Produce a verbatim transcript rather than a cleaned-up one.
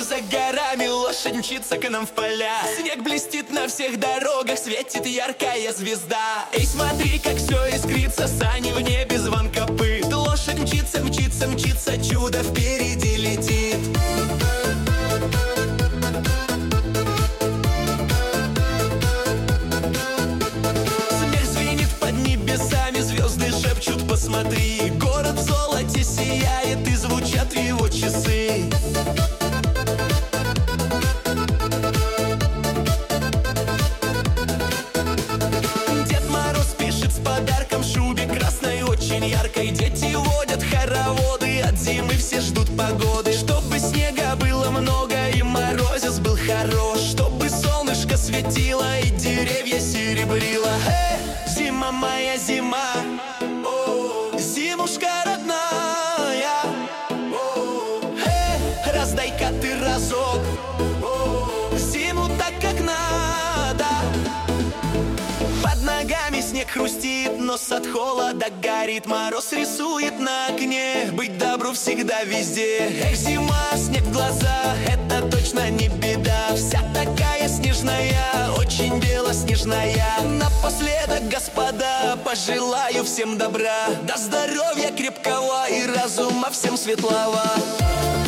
Солнце за горами, лошадь мчится к нам в поля. Снег блестит на всех дорогах, светит яркая звезда. Эй, смотри, как все искрится, сани в небе, звон копыт. Лошадь мчится, мчится, мчится, чудо впереди летит. Смех звенит под небесами, звезды шепчут: посмотри. Город в золоте сияет, и звучат его часы. Дед Мороз спешит с подарком, в шубе красной очень яркой. Дети водят хороводы, от зимы все ждут погоды. Чтобы снега было много и морозец был хорош, чтобы солнышко светило и деревья серебрило. Эй, зима моя, зима, о, зимушка родная, о, эй, раздай-ка ты разок, о, зиму так, как надо. Под ногами снег хрустит, нос от холода горит. Мороз рисует на окне, быть добру всегда везде. Эх, зима, снег в глаза, это точно не беда. Вся такая снежная, очень белоснежная. Напоследок, господа, пожелаю всем добра. До здоровья крепкого и разума всем светлого.